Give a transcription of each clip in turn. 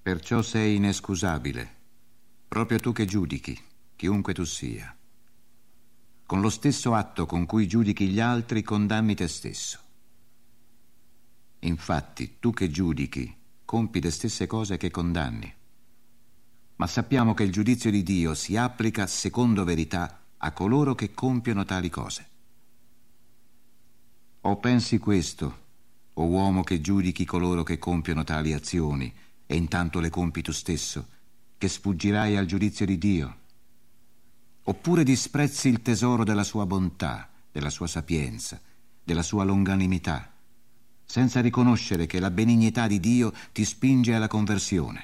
Perciò sei inescusabile, proprio tu che giudichi, chiunque tu sia. Con lo stesso atto con cui giudichi gli altri, condanni te stesso. Infatti, tu che giudichi, compi le stesse cose che condanni. Ma sappiamo che il giudizio di Dio si applica secondo verità a coloro che compiono tali cose. O pensi questo, o uomo che giudichi coloro che compiono tali azioni, e intanto le compi tu stesso, che sfuggirai al giudizio di Dio? Oppure disprezzi il tesoro della sua bontà, della sua sapienza, della sua longanimità, senza riconoscere che la benignità di Dio ti spinge alla conversione?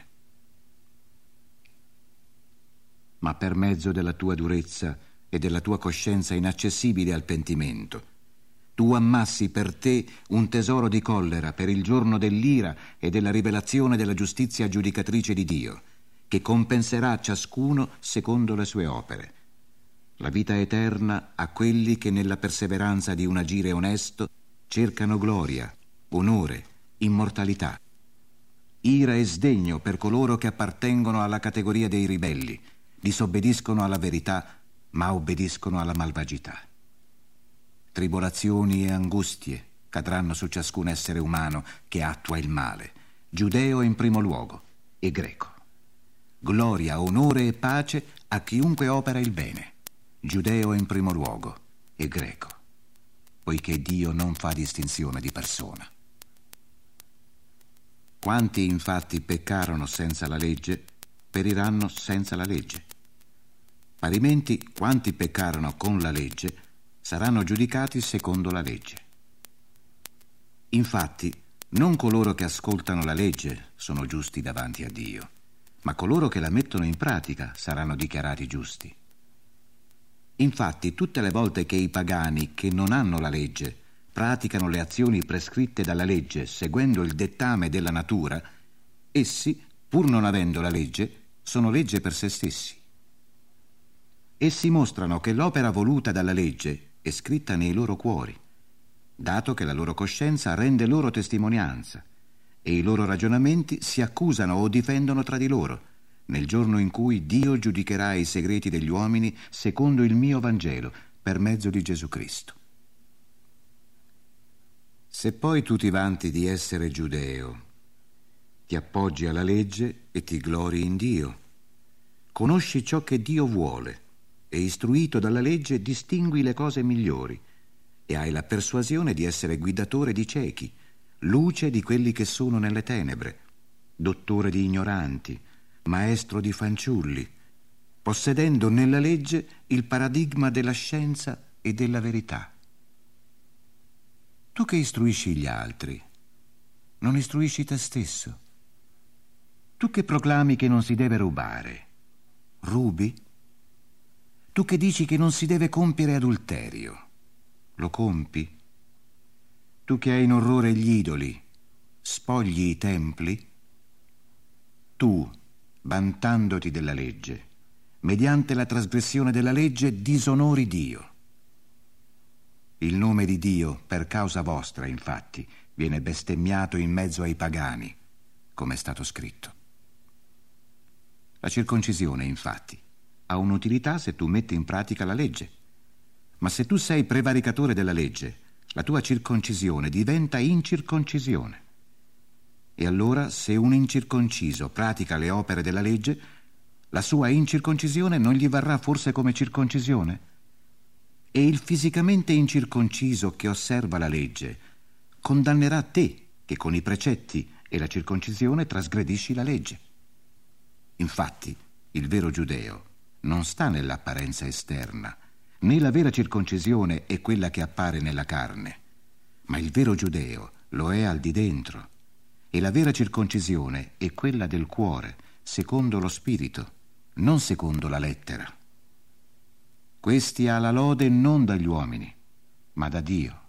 Ma per mezzo della tua durezza e della tua coscienza inaccessibile al pentimento, tu ammassi per te un tesoro di collera per il giorno dell'ira e della rivelazione della giustizia giudicatrice di Dio, che compenserà ciascuno secondo le sue opere. La vita eterna a quelli che nella perseveranza di un agire onesto cercano gloria, onore, immortalità. Ira e sdegno per coloro che appartengono alla categoria dei ribelli, disobbediscono alla verità, ma obbediscono alla malvagità. Tribolazioni e angustie cadranno su ciascun essere umano che attua il male, giudeo in primo luogo e greco. Gloria, onore e pace a chiunque opera il bene, giudeo in primo luogo e greco, poiché Dio non fa distinzione di persona. Quanti infatti peccarono senza la legge, periranno senza la legge. Parimenti, quanti peccarono con la legge, saranno giudicati secondo la legge. Infatti, non coloro che ascoltano la legge sono giusti davanti a Dio, ma coloro che la mettono in pratica saranno dichiarati giusti. Infatti, tutte le volte che i pagani che non hanno la legge praticano le azioni prescritte dalla legge seguendo il dettame della natura, essi, pur non avendo la legge, sono legge per se stessi. Essi mostrano che l'opera voluta dalla legge è scritta nei loro cuori, dato che la loro coscienza rende loro testimonianza e i loro ragionamenti si accusano o difendono tra di loro, nel giorno in cui Dio giudicherà i segreti degli uomini secondo il mio Vangelo, per mezzo di Gesù Cristo. Se poi tu ti vanti di essere giudeo, ti appoggi alla legge e ti glori in Dio, conosci ciò che Dio vuole e istruito dalla legge distingui le cose migliori e hai la persuasione di essere guidatore di ciechi, luce di quelli che sono nelle tenebre, dottore di ignoranti, maestro di fanciulli, possedendo nella legge il paradigma della scienza e della verità. Tu che istruisci gli altri, non istruisci te stesso? Tu che proclami che non si deve rubare, rubi? Tu che dici che non si deve compiere adulterio, lo compi? Tu che hai in orrore gli idoli, spogli i templi? Tu, vantandoti della legge, mediante la trasgressione della legge disonori Dio. Il nome di Dio, per causa vostra, infatti, viene bestemmiato in mezzo ai pagani, come è stato scritto. La circoncisione, infatti, ha un'utilità se tu metti in pratica la legge. Ma se tu sei prevaricatore della legge, la tua circoncisione diventa incirconcisione. E allora, se un incirconciso pratica le opere della legge, la sua incirconcisione non gli varrà forse come circoncisione? E il fisicamente incirconciso che osserva la legge condannerà te che con i precetti e la circoncisione trasgredisci la legge. Infatti, il vero giudeo non sta nell'apparenza esterna, né la vera circoncisione è quella che appare nella carne, ma il vero giudeo lo è al di dentro, e la vera circoncisione è quella del cuore, secondo lo spirito, non secondo la lettera. Questi ha la lode non dagli uomini, ma da Dio.